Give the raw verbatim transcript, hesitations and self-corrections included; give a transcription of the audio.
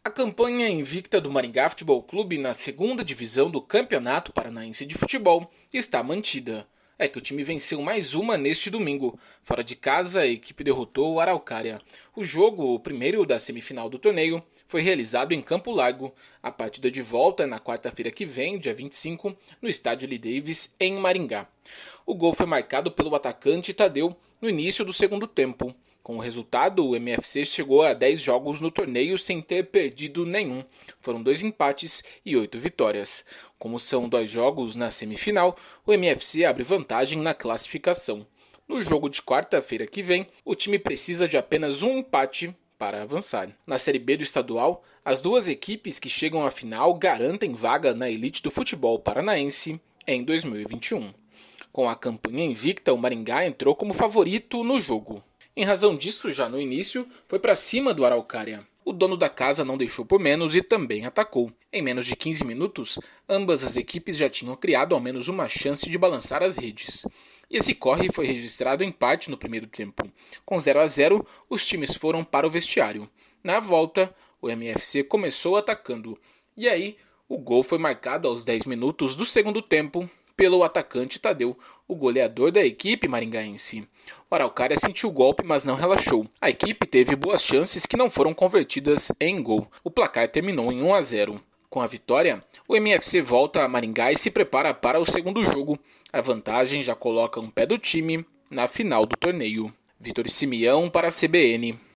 A campanha invicta do Maringá Futebol Clube na segunda divisão do Campeonato Paranaense de Futebol está mantida. É que o time venceu mais uma neste domingo. Fora de casa, a equipe derrotou o Araucária. O jogo, o primeiro da semifinal do torneio, foi realizado em Campo Largo. A partida de volta é na quarta-feira que vem, dia vinte e cinco, no estádio Lee Davis, em Maringá. O gol foi marcado pelo atacante Tadeu no início do segundo tempo. Com o resultado, o M F C chegou a dez jogos no torneio sem ter perdido nenhum. Foram dois empates e oito vitórias. Como são dois jogos na semifinal, o M F C abre vantagem na classificação. No jogo de quarta-feira que vem, o time precisa de apenas um empate para avançar. Na Série B do estadual, as duas equipes que chegam à final garantem vaga na elite do futebol paranaense em dois mil e vinte e um. Com a campanha invicta, o Maringá entrou como favorito no jogo. Em razão disso, já no início, foi para cima do Araucária. O dono da casa não deixou por menos e também atacou. Em menos de quinze minutos, ambas as equipes já tinham criado ao menos uma chance de balançar as redes. E esse corre foi registrado em parte no primeiro tempo. Com zero a zero, os times foram para o vestiário. Na volta, o M F C começou atacando. E aí, o gol foi marcado aos dez minutos do segundo tempo pelo atacante Tadeu, o goleador da equipe maringaense. O Araucária sentiu o golpe, mas não relaxou. A equipe teve boas chances que não foram convertidas em gol. O placar terminou em um a zero. Com a vitória, o M F C volta a Maringá e se prepara para o segundo jogo. A vantagem já coloca um pé do time na final do torneio. Vitor Simeão para a C B N.